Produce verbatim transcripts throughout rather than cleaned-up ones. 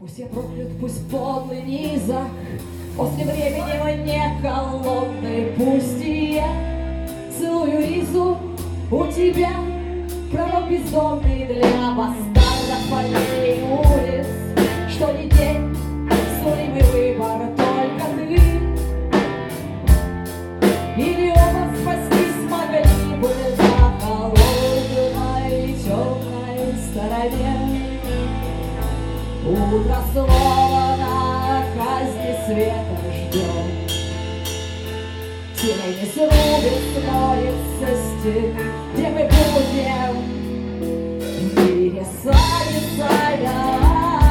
Пусть я проклят, пусть подлый низок, после времени мне холодный. Пусть и я целую ризу у тебя, пророк бездомный для бастардов полей улиц. Что ни день, судимый выбор только ты. Или оба спастись могли бы на холодной темной стороне. Утро снова на казни света ждем. Тени срубит, смоется стены, где мы будем в мире сами сая.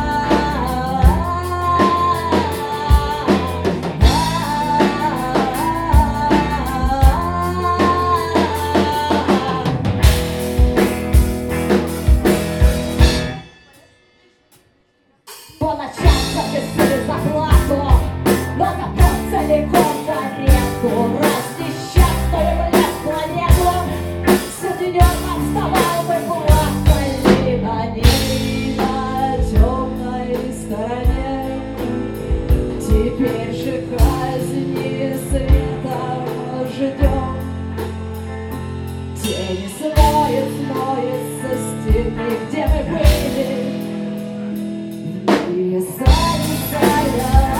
По ночам записали зарплату, но готов целиком в аренду. Раз несчастную блядь планету соединенно вставал бы плакали на ней на темной стороне. Теперь же казни светом ждем. Тени смоет, смоет со стены, где мы были. Сами сая.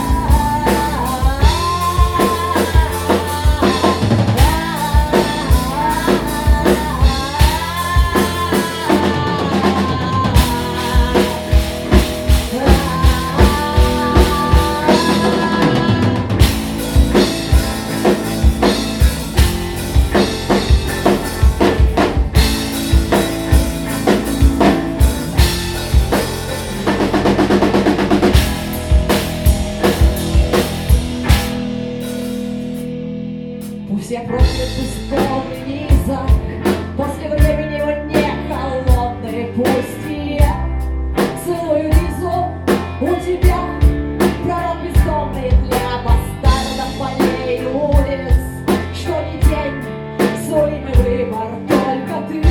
Пусть я проклят, пусть полный низок, после времени он не холодный. Пусть и я целую ризу у тебя, пророк бездомный для бастардов полей улиц. Что ни день, судимый выбор только ты.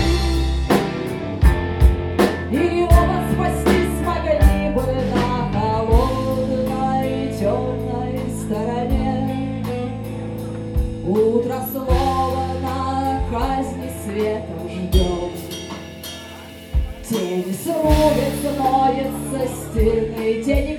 Или оба спастись смогли бы на холодной темной стороне. Утро снова на казни света ждем. Тени срубят, ноет со стены, тени